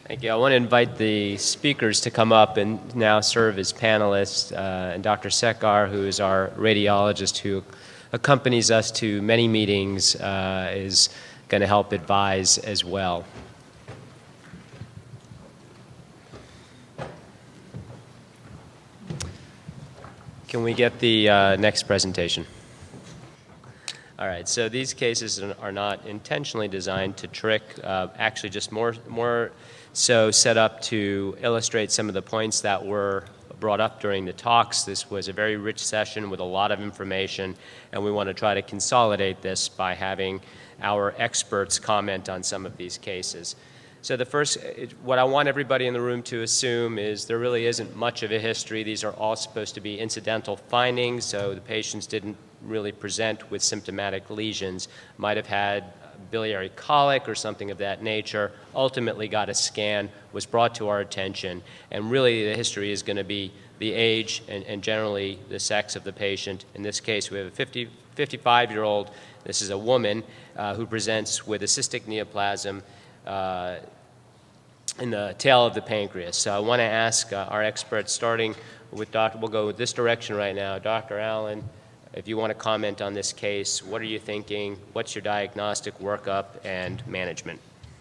Thank you. I want to invite the speakers to come up and now serve as panelists. And Dr. Sekar, who is our radiologist who accompanies us to many meetings, is going to help advise as well. Can we get the next presentation? All right, so these cases are not intentionally designed to trick, actually just more so set up to illustrate some of the points that were brought up during the talks. This was a very rich session with a lot of information, and we want to try to consolidate this by having our experts comment on some of these cases. So the first, what I want everybody in the room to assume is there really isn't much of a history. These are all supposed to be incidental findings, so the patients didn't really present with symptomatic lesions, might have had biliary colic or something of that nature, ultimately got a scan, was brought to our attention, and really the history is going to be the age and generally the sex of the patient. In this case, we have a 55-year-old. This is a woman who presents with a cystic neoplasm in the tail of the pancreas. So I want to ask our experts, starting with we'll go this direction right now. Dr. Allen, if you want to comment on this case, what are you thinking? What's your diagnostic workup and management?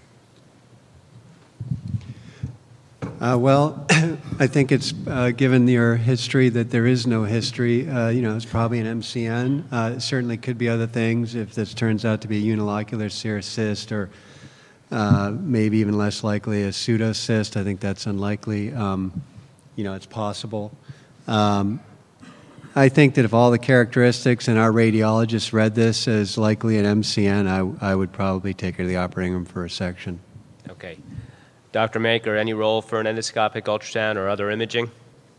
Well, I think it's given your history that there is no history. It's probably an MCN. It certainly could be other things if this turns out to be a unilocular serous cyst or maybe even less likely a pseudocyst. I think that's unlikely. It's possible. I think that if all the characteristics and our radiologists read this as likely an MCN, I would probably take her to the operating room for a section. Okay. Dr. Maker, any role for an endoscopic ultrasound or other imaging?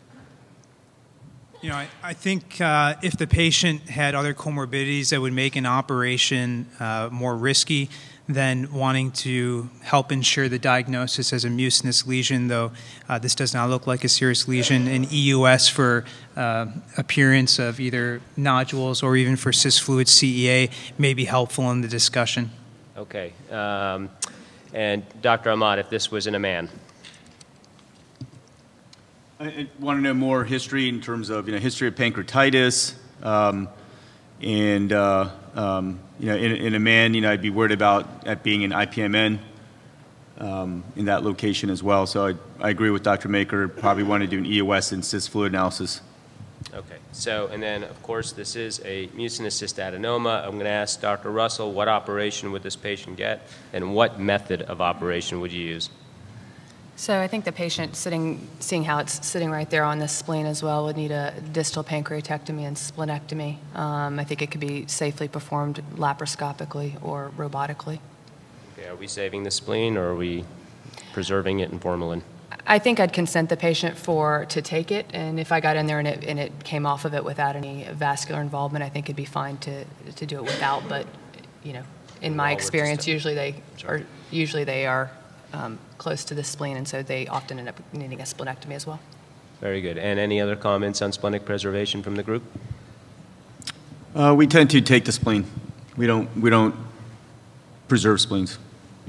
I think if the patient had other comorbidities that would make an operation more risky than wanting to help ensure the diagnosis as a mucinous lesion, though this does not look like a serous lesion, in EUS for appearance of either nodules or even for cyst fluid CEA may be helpful in the discussion. Okay. And Dr. Ahmad, if this was in a man? I want to know more history in terms of history of pancreatitis, in a man, I'd be worried about it being an IPMN in that location as well. So I agree with Dr. Maker. Probably want to do an EOS and cyst fluid analysis. Okay. So, and then of course this is a mucinous cystadenoma. I'm going to ask Dr. Russell, what operation would this patient get, and what method of operation would you use? So I think the patient seeing how it's sitting right there on the spleen as well, would need a distal pancreatectomy and splenectomy. I think it could be safely performed laparoscopically or robotically. Okay, are we saving the spleen or are we preserving it in formalin? I think I'd consent the patient to take it, and if I got in there and it came off of it without any vascular involvement, I think it'd be fine to do it without. But in my experience, usually they are close to the spleen, and so they often end up needing a splenectomy as well. Very good. And any other comments on splenic preservation from the group? We tend to take the spleen. We don't preserve spleens.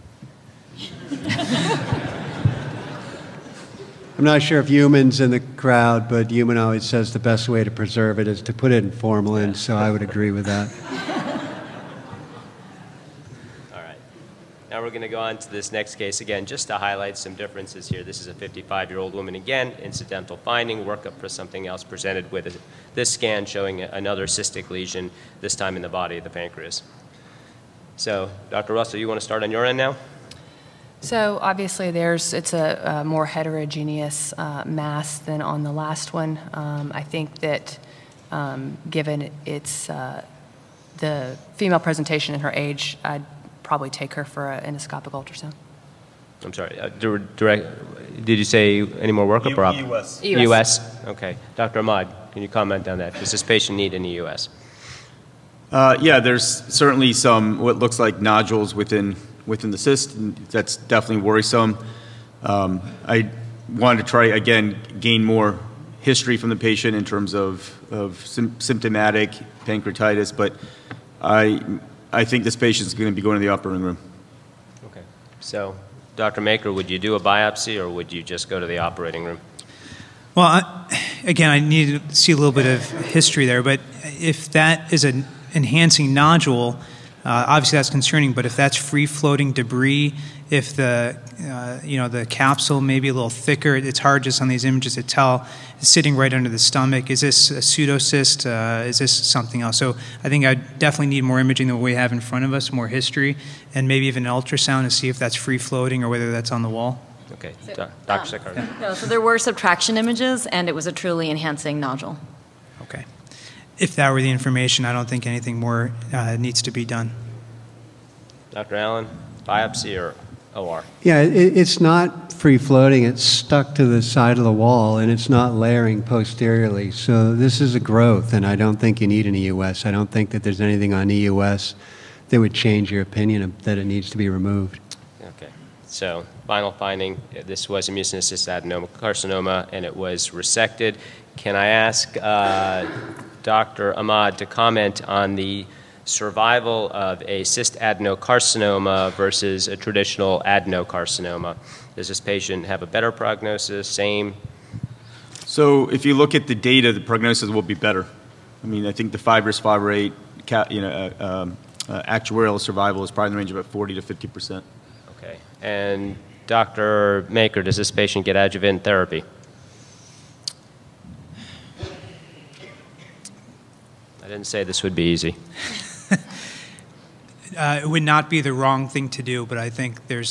I'm not sure if Human's in the crowd, but Human always says the best way to preserve it is to put it in formalin, so I would agree with that. Now we're going to go on to this next case again, just to highlight some differences here. This is a 55-year-old woman again, incidental finding, workup for something else, presented with this scan showing another cystic lesion, this time in the body of the pancreas. So, Dr. Russell, you want to start on your end now? So obviously it's a more heterogeneous mass than on the last one. I think that given its the female presentation and her age, I'd probably take her for an endoscopic ultrasound. I'm sorry, did you say any more workup or EUS. EUS? Okay. Dr. Ahmad, can you comment on that? Does this patient need an EUS? Yeah, there's certainly some what looks like nodules within the cyst, and that's definitely worrisome. I wanted to try, again, gain more history from the patient in terms of symptomatic pancreatitis, but I think this patient is going to be going to the operating room. Okay. So, Dr. Maker, would you do a biopsy or would you just go to the operating room? Well, again, I need to see a little bit of history there, but if that is an enhancing nodule, obviously that's concerning, but if that's free-floating debris, if the capsule may be a little thicker, it's hard just on these images to tell. It's sitting right under the stomach. Is this a pseudocyst? Is this something else? So I think I definitely need more imaging than what we have in front of us, more history, and maybe even an ultrasound to see if that's free-floating or whether that's on the wall. Okay, Dr. Sekar. No, so there were subtraction images, and it was a truly enhancing nodule. Okay. If that were the information, I don't think anything more needs to be done. Dr. Allen, biopsy or OR? Yeah, it's not free-floating. It's stuck to the side of the wall, and it's not layering posteriorly. So this is a growth, and I don't think you need an EUS. I don't think that there's anything on EUS that would change your opinion that it needs to be removed. Okay, so final finding, this was a mucinous adenocarcinoma, and it was resected. Can I ask Dr. Ahmad to comment on the survival of a cyst adenocarcinoma versus a traditional adenocarcinoma? Does this patient have a better prognosis, same? So if you look at the data, the prognosis will be better. I mean, I think the fibrous fibrate, actuarial survival is probably in the range of about 40 to 50%. Okay, and Dr. Maker, does this patient get adjuvant therapy? I didn't say this would be easy. It would not be the wrong thing to do, but I think there's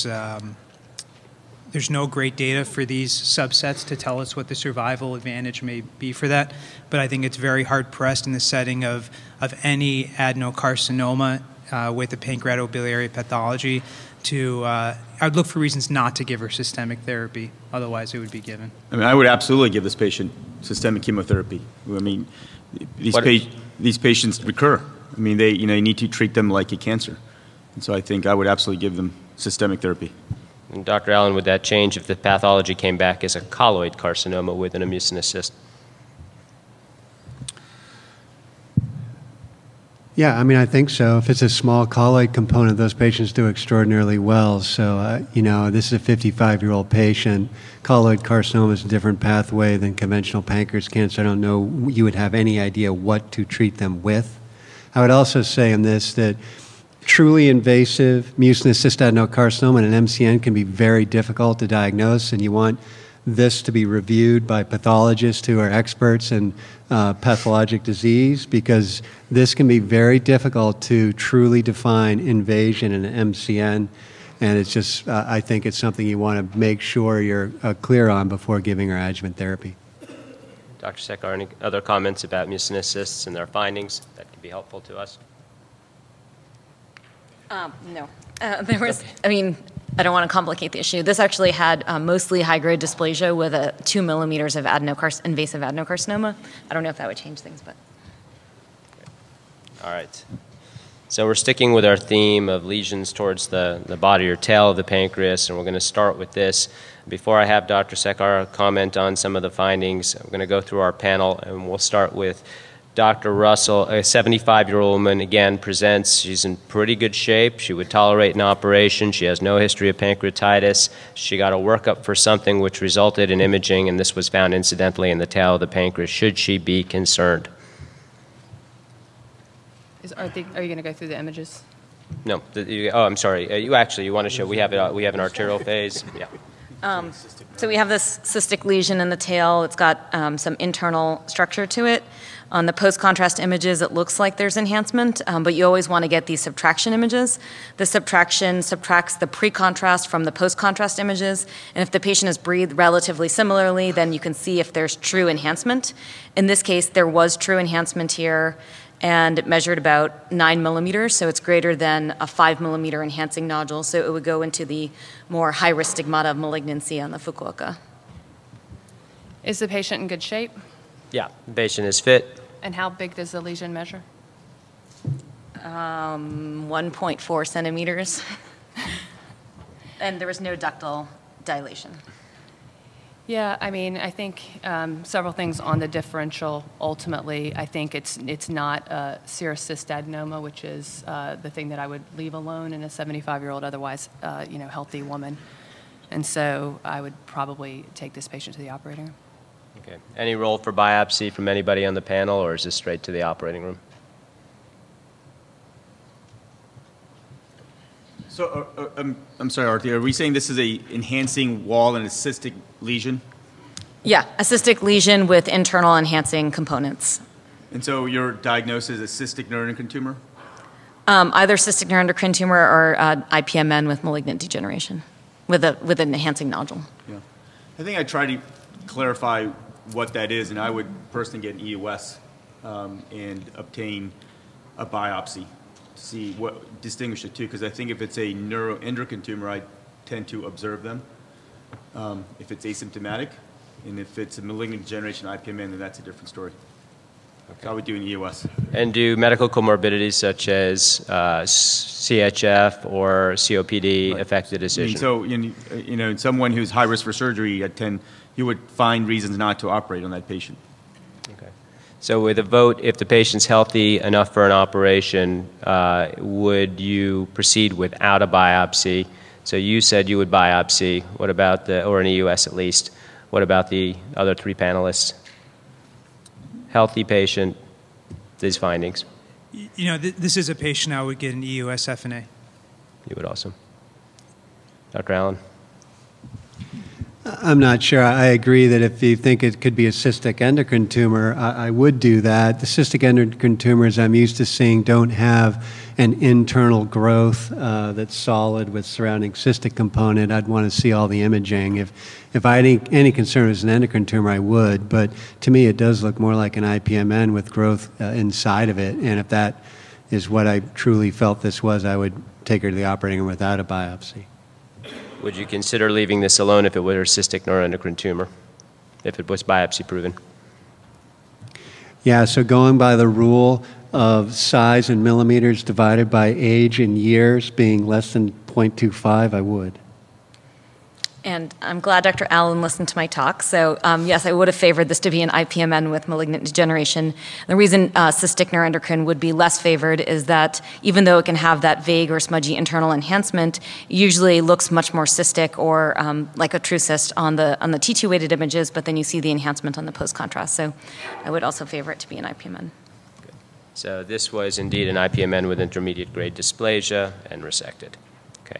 no great data for these subsets to tell us what the survival advantage may be for that. But I think it's very hard-pressed in the setting of any adenocarcinoma with a pancreatobiliary pathology to, I'd look for reasons not to give her systemic therapy. Otherwise, it would be given. I mean, I would absolutely give this patient systemic chemotherapy. I mean, these patients recur. I mean, you need to treat them like a cancer. And so I think I would absolutely give them systemic therapy. And Dr. Allen, would that change if the pathology came back as a colloid carcinoma with an mucinous cyst? Yeah, I mean, I think so. If it's a small colloid component, those patients do extraordinarily well. So, this is a 55-year-old patient. Colloid carcinoma is a different pathway than conventional pancreas cancer. I don't know you would have any idea what to treat them with. I would also say on this that truly invasive mucinous cystadenocarcinoma and an MCN can be very difficult to diagnose, and you want this to be reviewed by pathologists who are experts in pathologic disease, because this can be very difficult to truly define invasion in an MCN, and it's just, I think it's something you want to make sure you're clear on before giving her adjuvant therapy. Dr. Sekar, any other comments about mucinous cysts and their findings that could be helpful to us? No. There was, I don't want to complicate the issue. This actually had mostly high-grade dysplasia with 2 millimeters of invasive adenocarcinoma. I don't know if that would change things, but. All right. So we're sticking with our theme of lesions towards the body or tail of the pancreas, and we're going to start with this. Before I have Dr. Sekar comment on some of the findings, I'm going to go through our panel, and we'll start with Dr. Russell, a 75-year-old woman, again, presents. She's in pretty good shape. She would tolerate an operation. She has no history of pancreatitis. She got a workup for something which resulted in imaging, and this was found incidentally in the tail of the pancreas. Should she be concerned? Are you going to go through the images? No. I'm sorry. You want to show? We have an arterial phase. Yeah. So we have this cystic lesion in the tail. It's got some internal structure to it. On the post-contrast images, it looks like there's enhancement, but you always want to get these subtraction images. The subtraction subtracts the pre-contrast from the post-contrast images, and if the patient has breathed relatively similarly, then you can see if there's true enhancement. In this case, there was true enhancement here, and it measured about 9 millimeters, so it's greater than a 5 millimeter enhancing nodule, so it would go into the more high-risk stigmata of malignancy on the Fukuoka. Is the patient in good shape? Yeah. The patient is fit. And how big does the lesion measure? 1.4 centimeters. And there was no ductal dilation. Yeah, I think several things on the differential. Ultimately, I think it's not a serous cystadenoma, which is the thing that I would leave alone in a 75-year-old, otherwise, healthy woman. And so I would probably take this patient to the operating room. Okay. Any role for biopsy from anybody on the panel, or is this straight to the operating room? So, I'm sorry, Artie, are we saying this is a enhancing wall and a cystic lesion? Yeah, a cystic lesion with internal enhancing components. And so your diagnosis is a cystic neuroendocrine tumor? Either cystic neuroendocrine tumor or IPMN with malignant degeneration, with an enhancing nodule. Yeah. I think I tried to clarify what that is, and I would personally get an EUS and obtain a biopsy to see what distinguish the two, because I think if it's a neuroendocrine tumor, I tend to observe them. If it's asymptomatic, and if it's a malignant degeneration IPMN, then that's a different story. Okay. So I would do an EUS. And do medical comorbidities such as CHF or COPD affect the decision? So, in someone who's high risk for surgery, you would find reasons not to operate on that patient. Okay. So with a vote, if the patient's healthy enough for an operation, would you proceed without a biopsy? So you said you would biopsy. What about or an EUS at least? What about the other three panelists? Healthy patient, these findings. This is a patient I would get an EUS FNA. You would also. Dr. Allen? I'm not sure. I agree that if you think it could be a cystic endocrine tumor, I would do that. The cystic endocrine tumors I'm used to seeing don't have an internal growth that's solid with surrounding cystic component. I'd want to see all the imaging. If I had any concern as an endocrine tumor, I would. But to me, it does look more like an IPMN with growth inside of it. And if that is what I truly felt this was, I would take her to the operating room without a biopsy. Would you consider leaving this alone if it were a cystic neuroendocrine tumor, if it was biopsy proven? Yeah, so going by the rule of size in millimeters divided by age in years being less than 0.25, I would. And I'm glad Dr. Allen listened to my talk. So yes, I would have favored this to be an IPMN with malignant degeneration. The reason cystic neuroendocrine would be less favored is that even though it can have that vague or smudgy internal enhancement, it usually looks much more cystic or like a true cyst on the T2 weighted images, but then you see the enhancement on the post contrast. So I would also favor it to be an IPMN. Good. So this was indeed an IPMN with intermediate grade dysplasia and resected. Okay.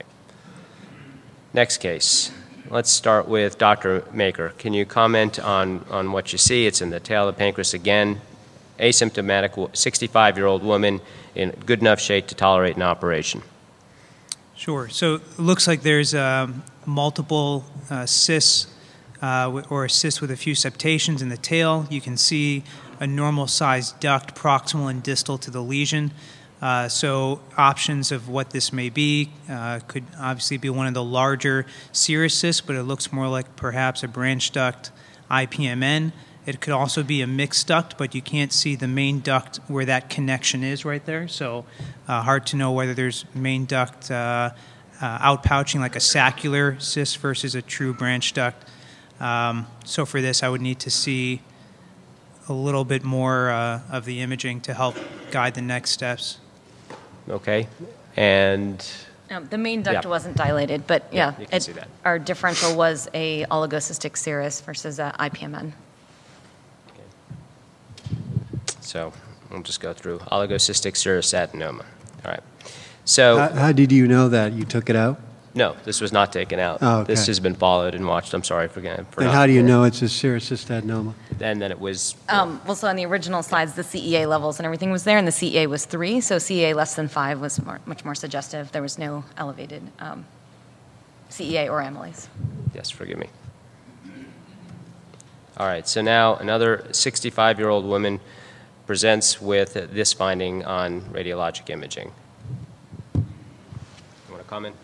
Next case. Let's start with Dr. Maker. Can you comment on what you see? It's in the tail of the pancreas again. Asymptomatic 65-year-old woman in good enough shape to tolerate an operation. Sure. So it looks like there's multiple cysts or a cyst with a few septations in the tail. You can see a normal-sized duct proximal and distal to the lesion. So options of what this may be could obviously be one of the larger serous cysts, but it looks more like perhaps a branch duct IPMN. It could also be a mixed duct, but you can't see the main duct where that connection is right there. So hard to know whether there's main duct outpouching like a saccular cyst versus a true branch duct. So for this, I would need to see a little bit more of the imaging to help guide the next steps. Okay. And The main duct wasn't dilated, but you can see that. Our differential was a oligocystic serous versus a IPMN. so we'll just go through oligocystic serous adenoma. All right. So How did you know that? You took it out? no, this was not taken out. Oh, okay. This has been followed and watched. I'm sorry for And not. how do you know it's a serous cystadenoma? And then it was Well, so on the original slides, the CEA levels and everything was there, and the CEA was 3, so CEA less than 5 was much more suggestive. There was no elevated CEA or amylase. yes, forgive me. All right. So now another 65-year-old woman presents with this finding on radiologic imaging. You want to comment?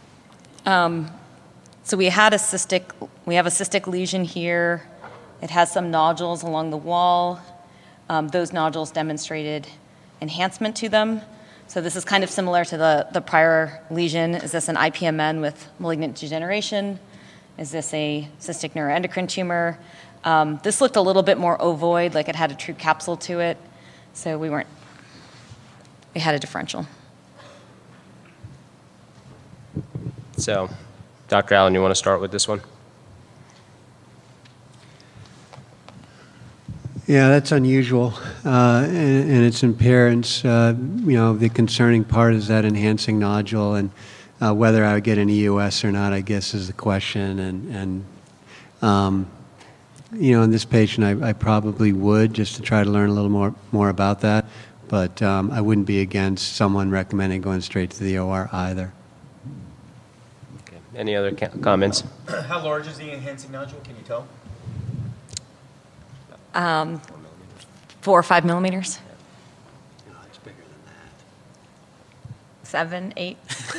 So we have a cystic lesion here. It has some nodules along the wall. Those nodules demonstrated enhancement to them. So this is kind of similar to the prior lesion. Is this an IPMN with malignant degeneration? Is this a cystic neuroendocrine tumor? This looked a little bit more ovoid, like it had a true capsule to it. So we had a differential. So Dr. Allen, you want to start with this one? Yeah, that's unusual, and its appearance. The concerning part is that enhancing nodule, and whether I would get an EUS or not, I guess, is the question. In this patient, I probably would, just to try to learn a little more about that. But I wouldn't be against someone recommending going straight to the OR either. Okay. Any other comments? How large is the enhancing nodule? Can you tell? 4 or 5 millimeters. No, it's bigger than that. 7, 8.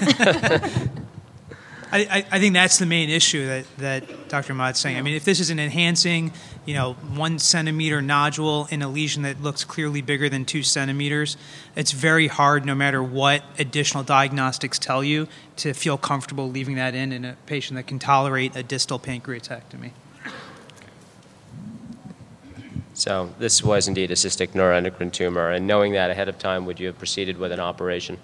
I think that's the main issue that Dr. Ahmad's saying. I mean, if this is an enhancing, 1 centimeter nodule in a lesion that looks clearly bigger than 2 centimeters, it's very hard, no matter what additional diagnostics tell you, to feel comfortable leaving that in a patient that can tolerate a distal pancreatectomy. So this was indeed a cystic neuroendocrine tumor, and knowing that ahead of time, would you have proceeded with an operation?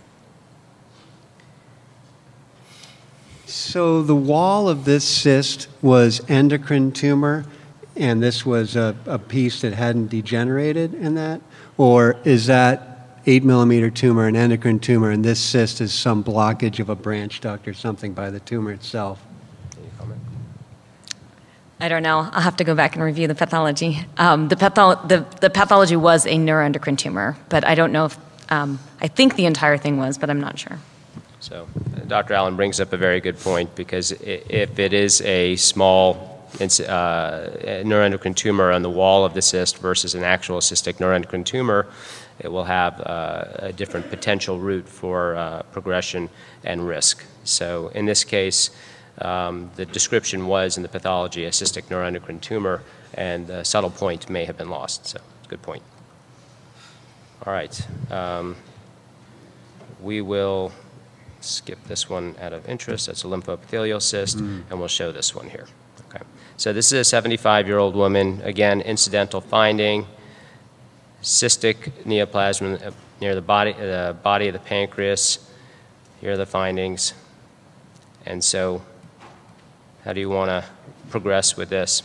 So the wall of this cyst was endocrine tumor, and this was a piece that hadn't degenerated in that? Or is that 8 millimeter tumor an endocrine tumor, and this cyst is some blockage of a branch duct or something by the tumor itself? Any comment? I don't know. I'll have to go back and review the pathology. The pathology was a neuroendocrine tumor, but I don't know if, I think the entire thing was, but I'm not sure. So Dr. Allen brings up a very good point, because if it is a small neuroendocrine tumor on the wall of the cyst versus an actual cystic neuroendocrine tumor, it will have a different potential route for progression and risk. So in this case, the description was in the pathology a cystic neuroendocrine tumor, and the subtle point may have been lost. So good point. All right. We will skip this one out of interest. That's a lymphoepithelial cyst, and we'll show this one here. Okay. So this is a 75-year-old woman. Again, incidental finding, cystic neoplasm near the body of the pancreas. Here are the findings. And so how do you want to progress with this?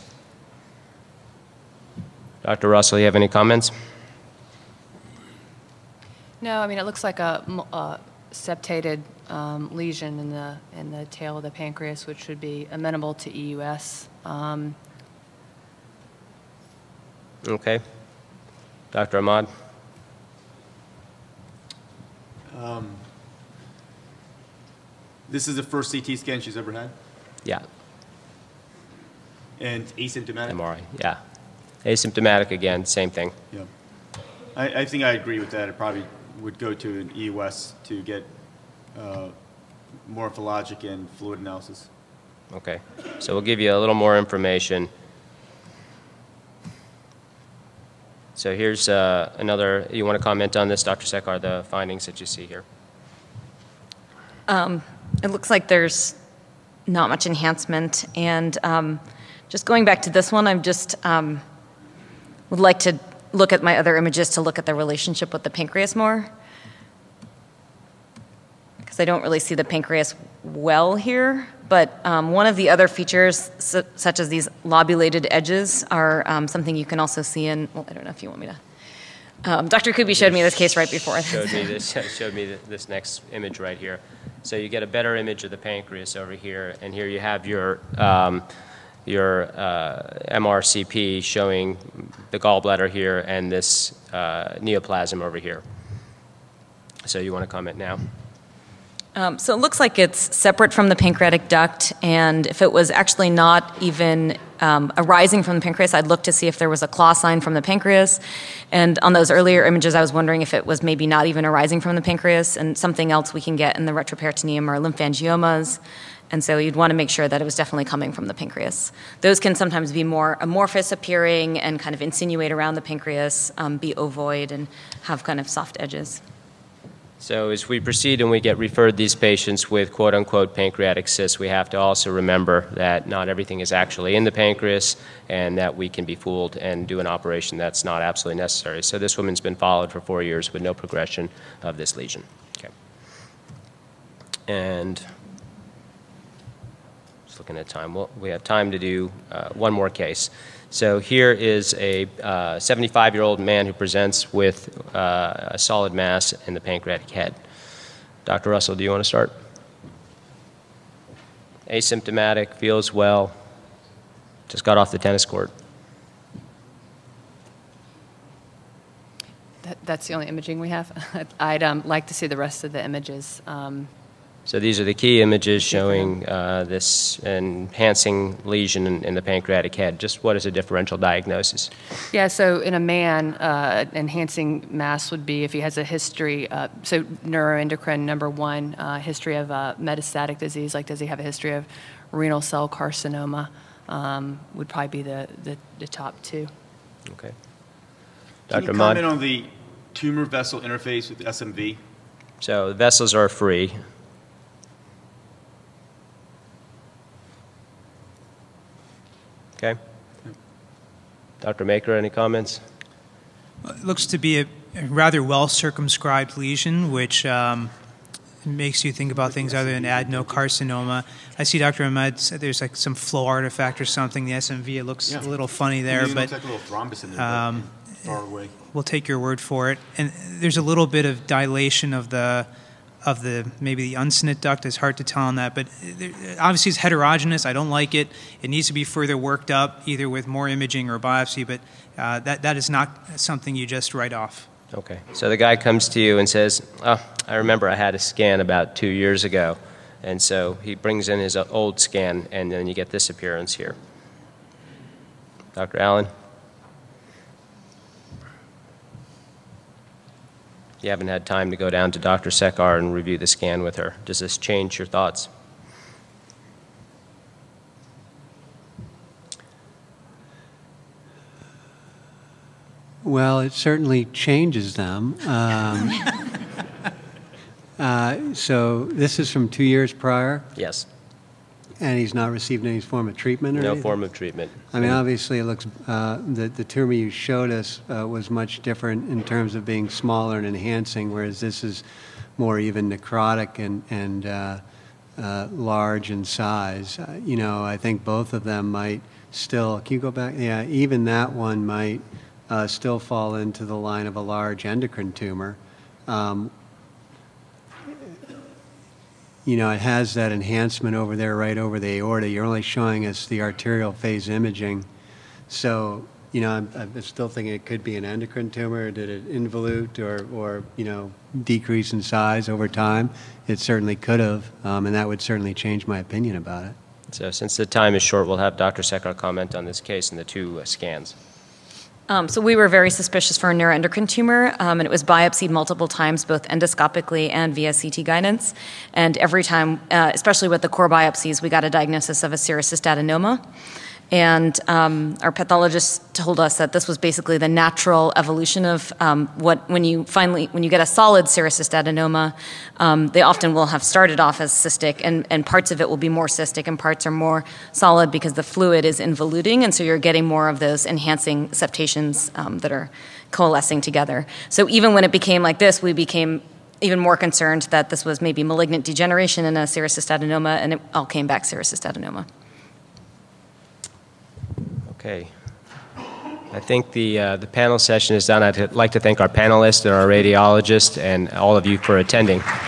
Dr. Russell, you have any comments? No, I mean, it looks like a septated lesion in the tail of the pancreas, which would be amenable to EUS. Okay. Dr. Ahmad? This is the first CT scan she's ever had, Yeah. and asymptomatic. MRI, yeah. Asymptomatic again, same thing. Yeah, I think I agree with that. It probably would go to an EUS to get morphologic and fluid analysis. Okay. So we'll give you a little more information. So here's another, you want to comment on this, Dr. Sekar, the findings that you see here? It looks like there's not much enhancement. And just going back to this one, I'm just would like to look at my other images to look at the relationship with the pancreas more, because I don't really see the pancreas well here. But one of the other features, such as these lobulated edges, are something you can also see in, well, I don't know if you want me to. Dr. Kuby showed me this case right before. Showed me this next image right here. So you get a better image of the pancreas over here, and here you have your MRCP showing the gallbladder here and this neoplasm over here. So you want to comment now? So it looks like it's separate from the pancreatic duct, and if it was actually not even arising from the pancreas, I'd look to see if there was a claw sign from the pancreas. And on those earlier images, I was wondering if it was maybe not even arising from the pancreas, and something else we can get in the retroperitoneum are lymphangiomas. And so you'd want to make sure that it was definitely coming from the pancreas. Those can sometimes be more amorphous appearing and kind of insinuate around the pancreas, be ovoid, and have kind of soft edges. So as we proceed and we get referred these patients with quote-unquote pancreatic cysts, we have to also remember that not everything is actually in the pancreas, and that we can be fooled and do an operation that's not absolutely necessary. So this woman's been followed for 4 years with no progression of this lesion. Okay. And just looking at time. Well, we have time to do one more case. So here is a 75-year-old man who presents with a solid mass in the pancreatic head. Dr. Russell, do you want to start? Asymptomatic, feels well, just got off the tennis court. That's the only imaging we have. I'd like to see the rest of the images. So these are the key images showing this enhancing lesion in the pancreatic head. Just what is a differential diagnosis? Yeah, so in a man, enhancing mass would be if he has a history, so neuroendocrine, number one, history of metastatic disease, like does he have a history of renal cell carcinoma, would probably be the top two. Okay. Can Dr. you Mudd? comment on the tumor vessel interface with SMV? So the vessels are free. Okay. Dr. Maker, any comments? It looks to be a rather well circumscribed lesion, which makes you think about things other than adenocarcinoma. I see Dr. Ahmed said there's like some flow artifact or something. The SMV, it looks a little funny there, It but looks like a little thrombus in there, far away. we'll take your word for it. And there's a little bit of dilation of the maybe the unsnit duct. It's hard to tell on that, but obviously it's heterogeneous. I don't like it. It needs to be further worked up, either with more imaging or biopsy, but that is not something you just write off. Okay. So the guy comes to you and says, oh, I remember I had a scan about 2 years ago. And so he brings in his old scan, and then you get this appearance here. Dr. Allen? You haven't had time to go down to Dr. Sekar and review the scan with her. Does this change your thoughts? Well, it certainly changes them. So this is from 2 years prior, Yes. and he's not received any form of treatment or No anything? form of treatment. I mean, obviously, it looks the tumor you showed us was much different in terms of being smaller and enhancing, whereas this is more even necrotic and large in size. I think both of them might still. Can you go back? Yeah, even that one might still fall into the line of a large endocrine tumor. It has that enhancement over there, right over the aorta. You're only showing us the arterial phase imaging. So, I'm still thinking it could be an endocrine tumor. Did it involute or decrease in size over time? It certainly could have, and that would certainly change my opinion about it. So since the time is short, we'll have Dr. Sekar comment on this case and the two scans. So we were very suspicious for a neuroendocrine tumor, and it was biopsied multiple times, both endoscopically and via CT guidance. And every time, especially with the core biopsies, we got a diagnosis of a serous cystadenoma. And our pathologist told us that this was basically the natural evolution of when you get a solid serous cystadenoma, they often will have started off as cystic, and parts of it will be more cystic and parts are more solid because the fluid is involuting, and so you're getting more of those enhancing septations that are coalescing together. So even when it became like this, we became even more concerned that this was maybe malignant degeneration in a serous cystadenoma, and it all came back serous cystadenoma. Okay. I think the panel session is done. I'd like to thank our panelists and our radiologist and all of you for attending.